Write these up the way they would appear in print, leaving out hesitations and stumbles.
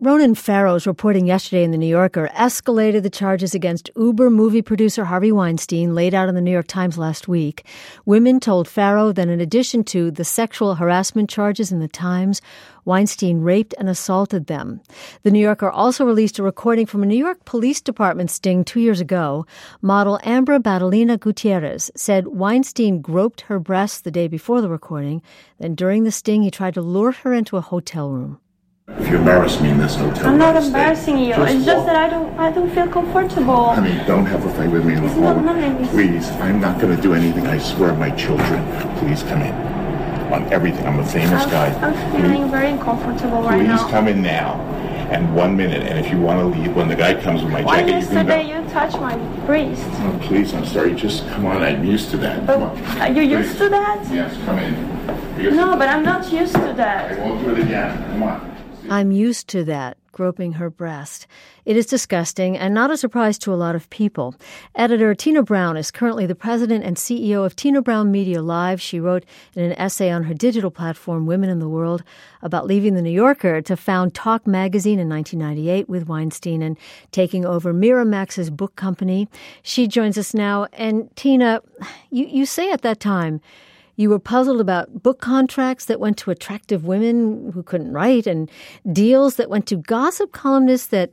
Ronan Farrow's reporting yesterday in The New Yorker escalated the charges against Uber movie producer Harvey Weinstein laid out in The New York Times last week. Women told Farrow that in addition to the sexual harassment charges in the Times, Weinstein raped and assaulted them. The New Yorker also released a recording from a New York Police Department sting 2 years ago. Model Ambra Badalina Gutierrez said Weinstein groped her breasts the day before the recording. Then during the sting, he tried to lure her into a hotel room. If you embarrass me in this hotel, I'm not embarrassing you. It's just that I don't feel comfortable. Honey, don't have a fight with me in the hallway. Please, I'm not going to do anything. I swear, my children. Please come in. On everything. I'm a famous guy. I'm feeling very uncomfortable right now. Please come in now. And 1 minute. And if you want to leave, when the guy comes with my jacket, you can go. Yesterday you touched my breast. Oh, please, I'm sorry. Just come on. I'm used to that. Come on. Are you used to that? Yes, come in. No, but I'm not used to that. I won't do it again. Come on. I'm used to that, groping her breast. It is disgusting and not a surprise to a lot of people. Editor Tina Brown is currently the president and CEO of Tina Brown Media Live. She wrote in an essay on her digital platform, Women in the World, about leaving The New Yorker to found Talk Magazine in 1998 with Weinstein and taking over Miramax's book company. She joins us now. And Tina, you say at that time, you were puzzled about book contracts that went to attractive women who couldn't write and deals that went to gossip columnists that,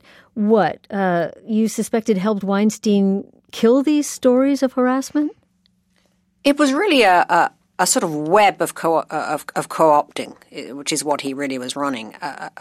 you suspected helped Weinstein kill these stories of harassment? It was really a sort of web of co-opting, which is what he really was running,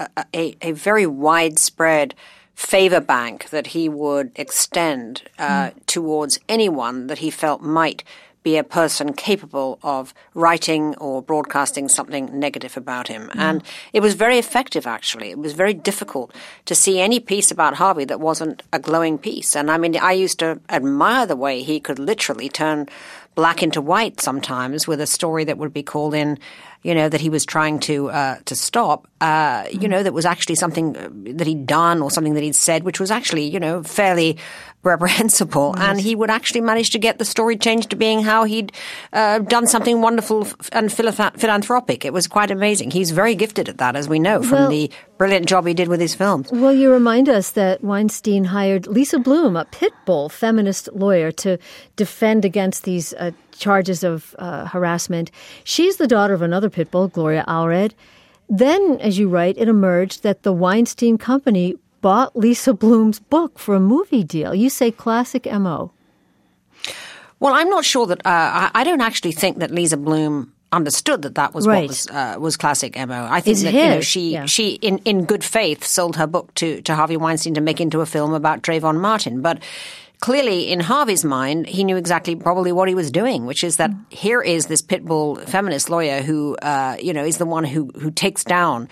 a very widespread favor bank that he would extend towards anyone that he felt might be a person capable of writing or broadcasting something negative about him. And it was very effective, actually. It was very difficult to see any piece about Harvey that wasn't a glowing piece. And I mean, I used to admire the way he could literally turn black into white sometimes with a story that would be called in, that he was trying to stop, that was actually something that he'd done or something that he'd said, which was actually, fairly reprehensible. Nice. And he would actually manage to get the story changed to being how he'd done something wonderful and philanthropic. It was quite amazing. He's very gifted at that, as we know, from the brilliant job he did with his films. Well, you remind us that Weinstein hired Lisa Bloom, a pit bull feminist lawyer, to defend against these charges of harassment. She's the daughter of another pit bull, Gloria Allred. Then, as you write, it emerged that the Weinstein Company bought Lisa Bloom's book for a movie deal. You say classic M.O. Well, I'm not sure that I don't actually think that Lisa Bloom understood that was right. what was classic M.O. I think she in good faith sold her book to Harvey Weinstein to make into a film about Trayvon Martin. But clearly, in Harvey's mind, he knew exactly probably what he was doing, which is that here is this pit bull feminist lawyer who, is the one who takes down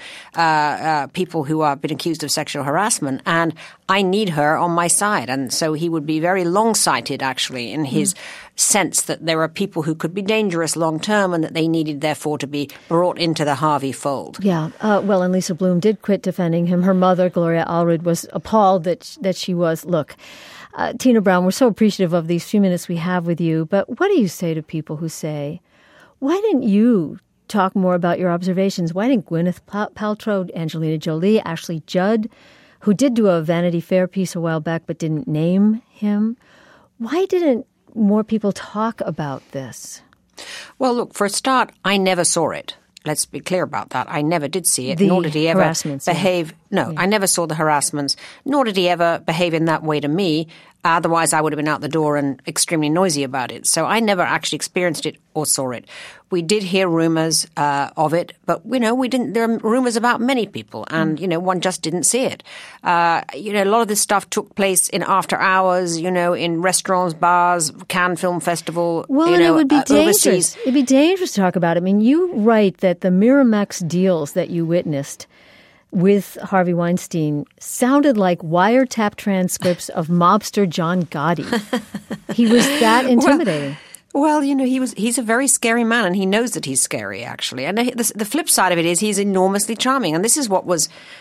people who have been accused of sexual harassment, and I need her on my side. And so he would be very long-sighted, actually, in his sense that there are people who could be dangerous long-term and that they needed, therefore, to be brought into the Harvey fold. Yeah. And Lisa Bloom did quit defending him. Her mother, Gloria Allred, was appalled that she was. Look, Tina Brown, we're so appreciative of these few minutes we have with you, but what do you say to people who say, why didn't you talk more about your observations? Why didn't Gwyneth Paltrow, Angelina Jolie, Ashley Judd, who did do a Vanity Fair piece a while back but didn't name him, why didn't more people talk about this? Well, look, for a start, I never saw it. Let's be clear about that. I never did see it, nor did he ever behave. Yeah. No, I never saw the harassments, nor did he ever behave in that way to me. Otherwise, I would have been out the door and extremely noisy about it. So I never actually experienced it or saw it. We did hear rumors of it, but, we didn't. There are rumors about many people, and, one just didn't see it. A lot of this stuff took place in after hours, in restaurants, bars, Cannes Film Festival, well, and it would be dangerous. Overseas. It'd be dangerous to talk about it. I mean, you write that the Miramax deals that you witnessed with Harvey Weinstein sounded like wiretap transcripts of mobster John Gotti. He was that intimidating. Well, he's a very scary man, and he knows that he's scary, actually. And the flip side of it is he's enormously charming. And this is what was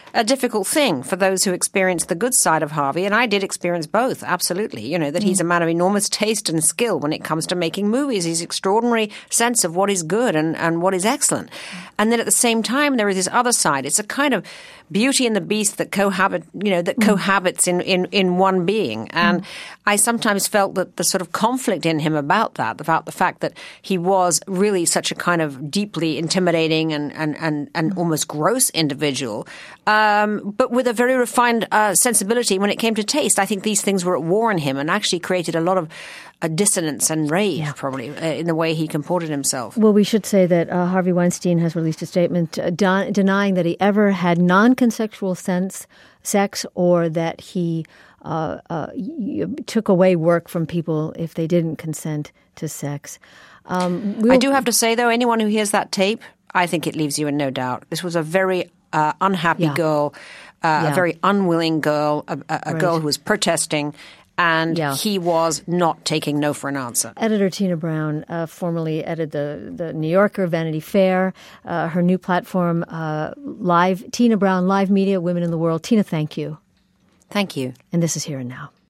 a difficult thing for those who experience the good side of Harvey, and I did experience both, absolutely. You know, that he's a man of enormous taste and skill when it comes to making movies. He's extraordinary sense of what is good and what is excellent. And then at the same time, there is this other side. It's a kind of Beauty and the Beast that cohabits in one being. And I sometimes felt that the sort of conflict in him about the fact that he was really such a kind of deeply intimidating and almost gross individual, but with a very refined sensibility when it came to taste. I think these things were at war in him and actually created a lot of dissonance and rage, probably, in the way he comported himself. Well, we should say that Harvey Weinstein has released a statement denying that he ever had non-consensual sex or that he took away work from people if they didn't consent to sex. I do have to say, though, anyone who hears that tape, I think it leaves you in no doubt. This was a very unhappy girl, a very unwilling girl, a girl who was protesting. And he was not taking no for an answer. Editor Tina Brown formerly edited the New Yorker, Vanity Fair, her new platform, Tina Brown Live Media, Women in the World. Tina, thank you. Thank you. And this is Here and Now.